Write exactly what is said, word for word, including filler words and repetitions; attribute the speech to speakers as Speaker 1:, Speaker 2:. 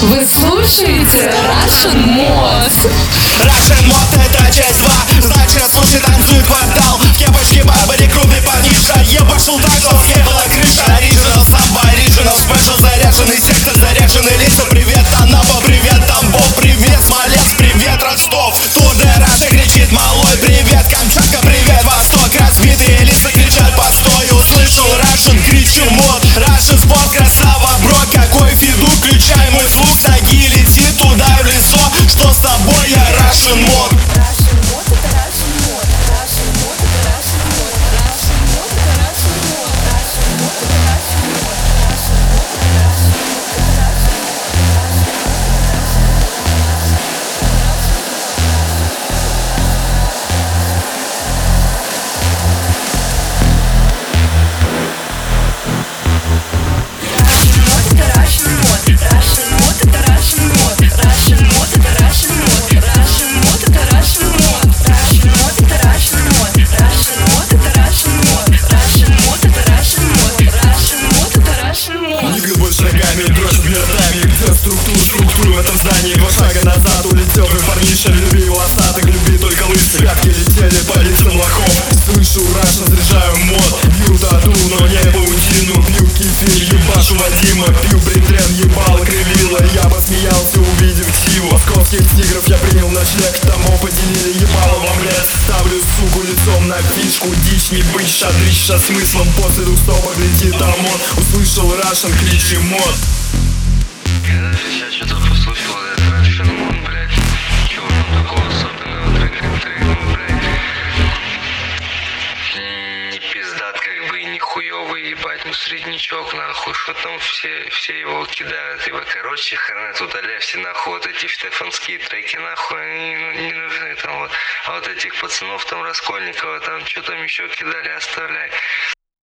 Speaker 1: Вы слушаете Russian Mod.
Speaker 2: Russian Mod — это часть два. Значит, слушай, танцует квартал. В кепочке Барбари, крупный парниша. Ебашил так, что в была крыша. Original самбо, original special. Заряженный сектор, заряженный лица. Привет, Анапа, привет, Тамбов. Привет, Смоленск, привет, Ростов. Тур де Раша кричит малой. Привет, Камчатка, привет, Восток. Разбитые лица кричат постой. Услышал Russian, кричу мод. Russian спорт, красава, бро. Какой фидук, включай мой звук. Саги, лети туда в лицо. Что с тобой, я Russian Mod. Структуру в этом здании. Два шага назад улетел твой парниша. Люби волосатых, люби только лысых. Пятки летели по лицам лохов. Слышу Russian, заряжаю мод. Бью тату, но не паутину. Пью кефир, ебашу Вадима. Пью бритрен, ебало кривило. Я посмеялся, увидев Тиву. Московских тигров я принял ночлег. Тому поделили ебало в омлет. Ставлю суку лицом на фишку. Дичь не быть, шадрища смыслом. После двух стопок летит ОМОН. Услышал Russian, кличи мод.
Speaker 3: Когда сейчас что-то послушал, это Russian Mod, блядь. Ничего там такого особенного, трек, трек, ну, блядь. Не пиздат, как бы, и не хуёвый, ебать, ну, среднячок, нахуй. Что там все, все его кидают, ибо, короче, хрена удаляй все, нахуй, вот эти штефанские треки, нахуй, они ну, не нужны, там, вот. А вот этих пацанов, там, Раскольникова, там, что там еще кидали, оставляй.